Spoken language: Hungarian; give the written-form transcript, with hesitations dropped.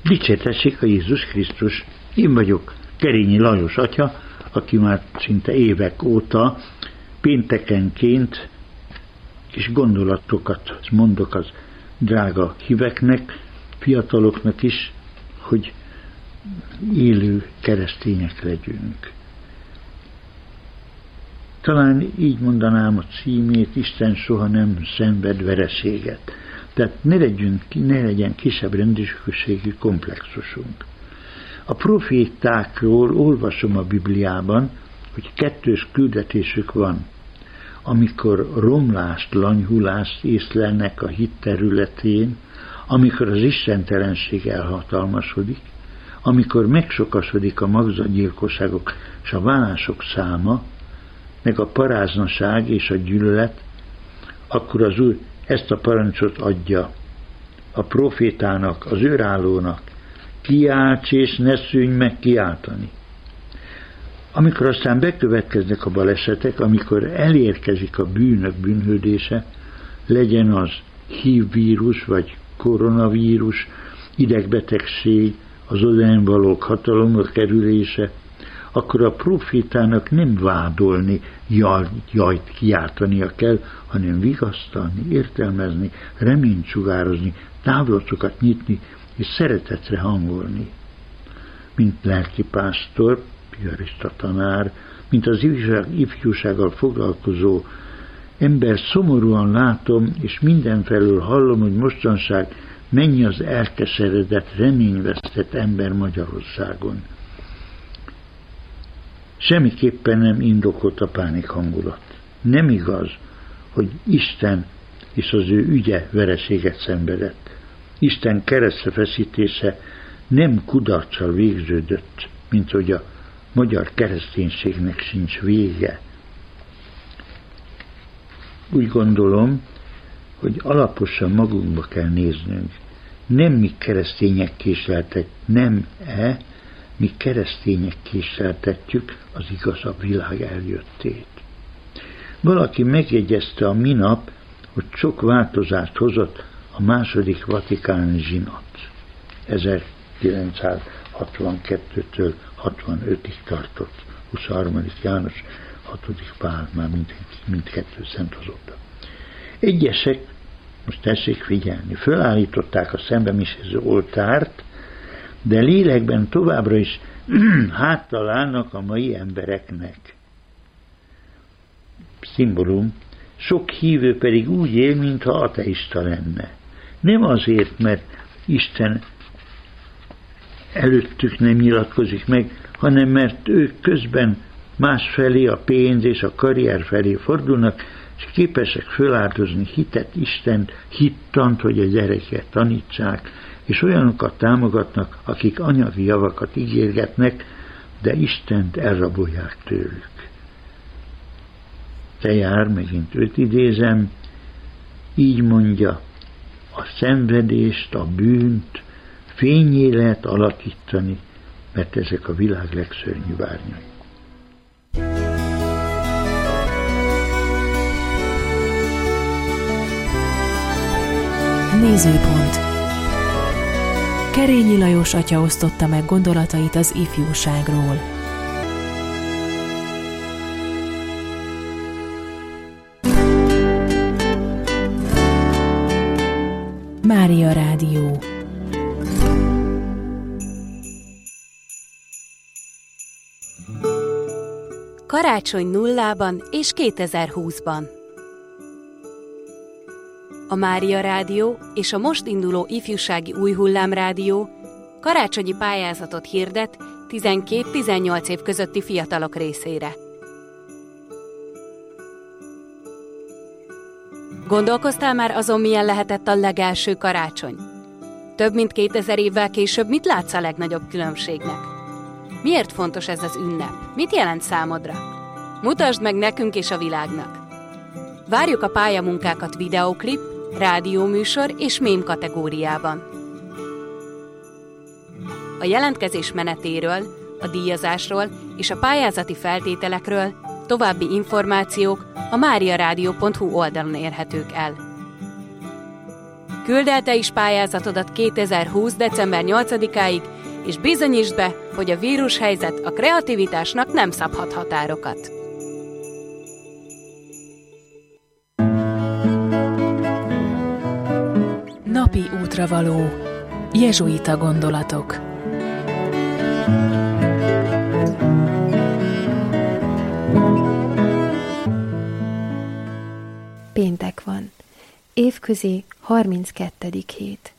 Dicsértessék a Jézus Krisztus! Én vagyok Kerényi Lajos atya, aki már szinte évek óta péntekenként kis gondolatokat mondok az drága híveknek, fiataloknak is, hogy élő keresztények legyünk. Talán így mondanám a címét, Isten soha nem szenved vereséget. Tehát ne legyen kisebb rendőrségű komplexusunk. A profétákról olvasom a Bibliában, hogy kettős küldetésük van. Amikor romlást, lanyhulást észlelnek a hit területén, amikor az istentelenség elhatalmasodik, amikor megsokasodik a magzatgyilkosságok és a válások száma, meg a paráznaság és a gyűlölet, akkor az Úr ezt a parancsot adja a profétának, az őrállónak: kiálts és ne szűnj meg kiáltani. Amikor aztán bekövetkeznek a balesetek, amikor elérkezik a bűnök bűnhődése, legyen az HIV vírus vagy koronavírus, idegbetegség, az odánvalók hatalomra kerülése, akkor a profétának nem vádolni, jajt kiáltania kell, hanem vigasztalni, értelmezni, reményt sugározni, távlatokat nyitni és szeretetre hangolni. Mint lelkipásztor, piarista tanár, mint az ifjúsággal foglalkozó ember szomorúan látom, és mindenfelől hallom, hogy mostanság mennyi az elkeseredett, reményvesztett ember Magyarországon. Semmiképpen nem indokolt a pánik hangulat. Nem igaz, hogy Isten és az ő ügye vereséget szenvedett. Isten keresztre feszítése nem kudarccal végződött, mint hogy a magyar kereszténységnek sincs vége. Úgy gondolom, hogy alaposan magunkba kell néznünk. Nem mi keresztények mi keresztények késleltetjük az igazabb világ eljöttét. Valaki megjegyezte a minap, hogy sok változást hozott a második vatikáni zsinat. 1962-től 65-ig tartott. 23. János, 6. Pál, már mindkettő szent azóta. Egyesek, most tessék figyelni, fölállították a szembemisező oltárt, de lélekben továbbra is háttal állnak a mai embereknek. Szimbólum, sok hívő pedig úgy él, mintha ateista lenne. Nem azért, mert Isten előttük nem nyilatkozik meg, hanem mert ők közben másfelé, a pénz és a karrier felé fordulnak, és képesek föláldozni hitet, Istent, hittant, hogy a gyereket tanítsák, és olyanokat támogatnak, akik anyagi javakat ígérgetnek, de Istent elrabolják tőlük. Tejár, megint őt idézem, így mondja: a szenvedést, a bűnt fénnyé lehet alakítani, mert ezek a világ legszörnyűbb árnyai. Nézőpont. Kerényi Lajos atya osztotta meg gondolatait az ifjúságról. Mária Rádió. Karácsony nullában és 2020-ban. A Mária Rádió és a most induló ifjúsági új hullám rádió karácsonyi pályázatot hirdet 12-18 év közötti fiatalok részére. Gondolkoztál már azon, milyen lehetett a legelső karácsony? Több mint 2000 évvel később mit látsz a legnagyobb különbségnek? Miért fontos ez az ünnep? Mit jelent számodra? Mutasd meg nekünk és a világnak! Várjuk a pályamunkákat videóklip, rádióműsor és mém kategóriában. A jelentkezés menetéről, a díjazásról és a pályázati feltételekről további információk a mariaradio.hu oldalon érhetők el. Küldd el te is pályázatodat 2020. december 8-áig, és bizonyítsd be, hogy a vírushelyzet a kreativitásnak nem szabhat határokat. Napi útravaló. Jezsuita gondolatok. Péntek van. Évközi 32. hét.